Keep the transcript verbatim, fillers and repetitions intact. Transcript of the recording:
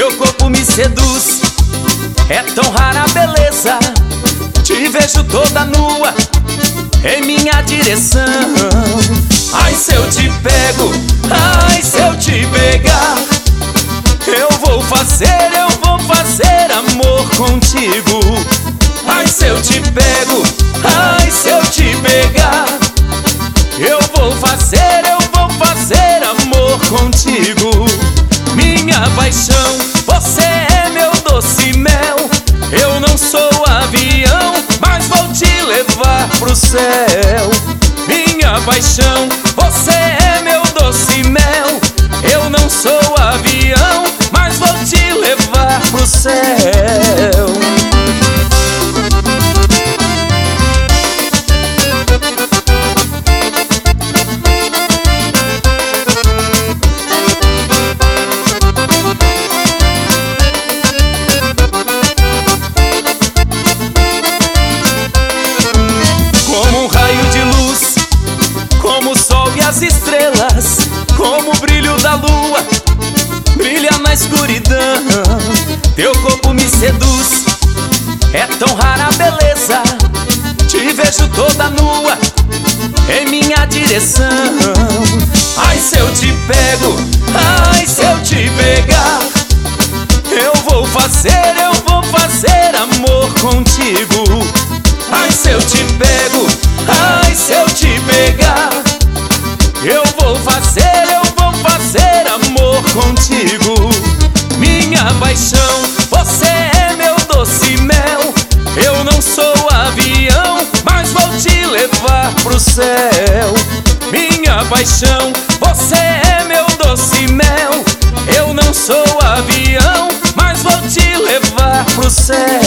teu corpo me seduz. É tão rara a beleza, te vejo toda nua em minha direção. Ai, se eu te pego, ai, se eu te pegar, eu vou fazer, eu vou fazer amor contigo. Ai, se eu te pego, ai, se eu te pegar, eu vou fazer, eu vou fazer amor contigo. Minha paixão, você é meu doce mel. Eu não sou avião, mas vou te levar pro céu. Minha paixão, você é meu doce mel. Eu não sou avião, mas vou te levar pro céu. Como um raio de luz, como o sol e as estrelas, como o brilho da lua, brilha na escuridão. Teu corpo me seduz, é tão rara a beleza, te vejo toda nua em minha direção. Ai, se eu te pego, ai, se eu te pegar, eu vou fazer, eu vou fazer amor contigo. Ai, se eu te pego, ai, se eu te pegar, eu vou fazer, eu vou fazer amor contigo. Minha paixão, você é meu doce mel. Eu não sou avião, mas vou te levar pro céu. Minha paixão, você é meu doce mel. Eu não sou avião, mas vou te levar pro céu.